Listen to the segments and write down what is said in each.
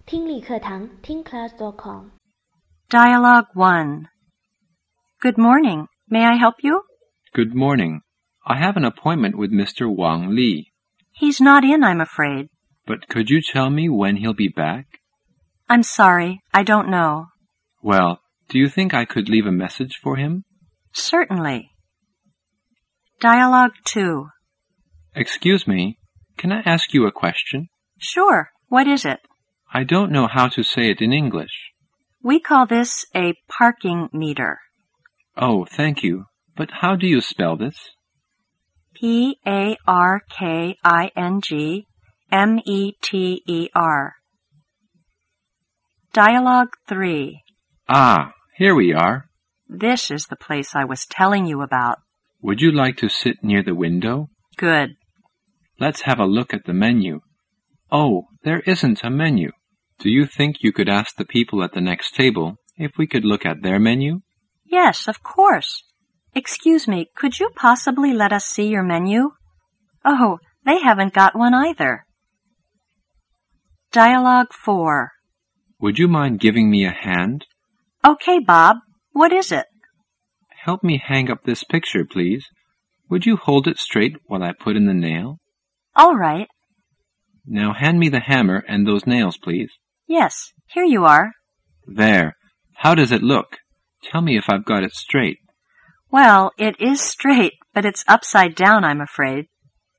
听力课堂听 class.com Dialogue 1. Good morning. May I help you? Good morning. I have an appointment with Mr. Wang Li. He's not in, I'm afraid. But could you tell me when he'll be back? I'm sorry, I don't know. Well, do you think I could leave a message for him? Certainly. Dialogue 2. Excuse me, can I ask you a question? Sure, what is it? I don't know how to say it in English. We call this a parking meter. Oh, thank you. But how do you spell this? P-A-R-K-I-N-G-M-E-T-E-R. Dialogue 3. Ah, here we are. This is the place I was telling you about. Would you like to sit near the window? Good. Let's have a look at the menu. Oh, there isn't a menu. Do you think you could ask the people at the next table if we could look at their menu? Yes, of course. Excuse me, could you possibly let us see your menu? Oh, they haven't got one either. Dialogue 4. Would you mind giving me a hand? Okay, Bob. What is it? Help me hang up this picture, please. Would you hold it straight while I put in the nail? All right. Now hand me the hammer and those nails, please. Yes, here you are. There. How does it look? Tell me if I've got it straight. Well, it is straight, but it's upside down, I'm afraid.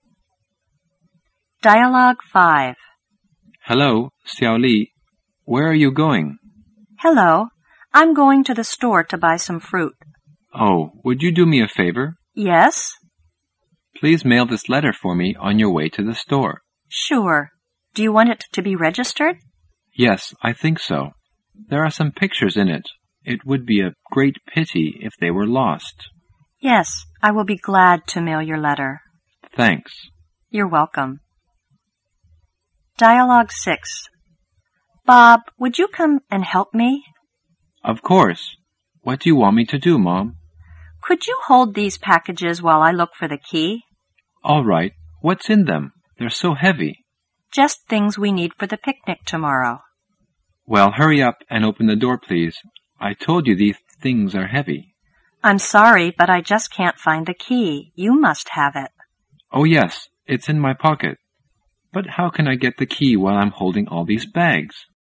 Dialogue 5. Hello, Xiao Li. Where are you going? Hello. I'm going to the store to buy some fruit. Oh, would you do me a favor? Yes? Please mail this letter for me on your way to the store. Sure. Do you want it to be registered? Yes, I think so. There are some pictures in it. It would be a great pity if they were lost. Yes, I will be glad to mail your letter. Thanks. You're welcome. Dialogue 6. Bob, would you come and help me? Of course. What do you want me to do, Mom? Could you hold these packages while I look for the key? All right. What's in them? They're so heavy. Just things we need for the picnic tomorrow. Well, hurry up and open the door, please. I told you these things are heavy. I'm sorry, but I just can't find the key. You must have it. Oh, yes. It's in my pocket. But how can I get the key while I'm holding all these bags?